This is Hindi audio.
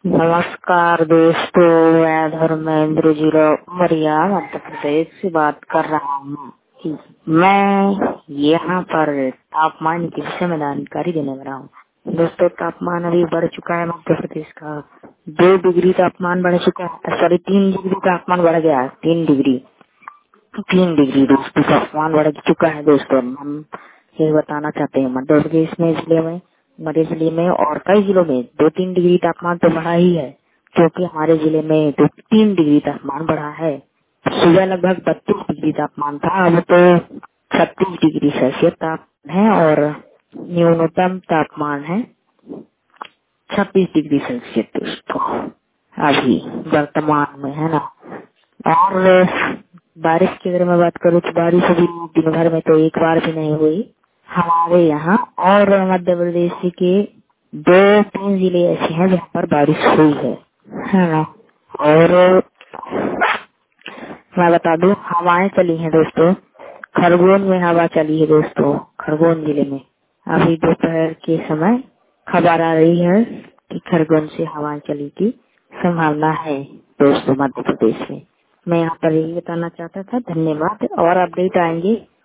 नमस्कार दोस्तों, मैं धर्मेंद्र जीरो उमरिया मध्य प्रदेश से बात कर रहा हूँ। मैं यहाँ पर तापमान के विषय में जानकारी देने वाला हूँ। दोस्तों, तापमान अभी बढ़ चुका है मध्य प्रदेश का। 2 डिग्री तापमान बढ़ चुका है, सॉरी 3 डिग्री तापमान बढ़ गया है। 3 डिग्री दोस्तों तापमान बढ़ चुका है। दोस्तों, हम ये बताना चाहते हैं मध्य प्रदेश में जिले में और कई जिलों में 2-3 डिग्री तापमान तो बढ़ा ही है, क्योंकि हमारे जिले में 3 डिग्री तापमान बढ़ा है। सुबह लगभग 32 डिग्री तापमान था, अब तो 36 डिग्री सेल्सियस तापमान है और न्यूनतम तापमान है 26 डिग्री सेल्सियस दोस्तों अभी वर्तमान में, है ना। और बारिश की अगर मैं बात करूँ तो बारिश अभी दिन भर में तो एक बार भी नहीं हुई हमारे यहाँ। और मध्य प्रदेश के 2-3 जिले ऐसे हैं जहाँ पर बारिश हुई है ना। और मैं बता दूं, हवाएं चली हैं दोस्तों। खरगोन में हवा चली है दोस्तों, खरगोन जिले में अभी दोपहर के समय खबर आ रही है कि खरगोन से हवाएं चली की संभावना है दोस्तों मध्य प्रदेश में। मैं यहाँ पर यही बताना चाहता था। धन्यवाद, और अपडेट आएंगे।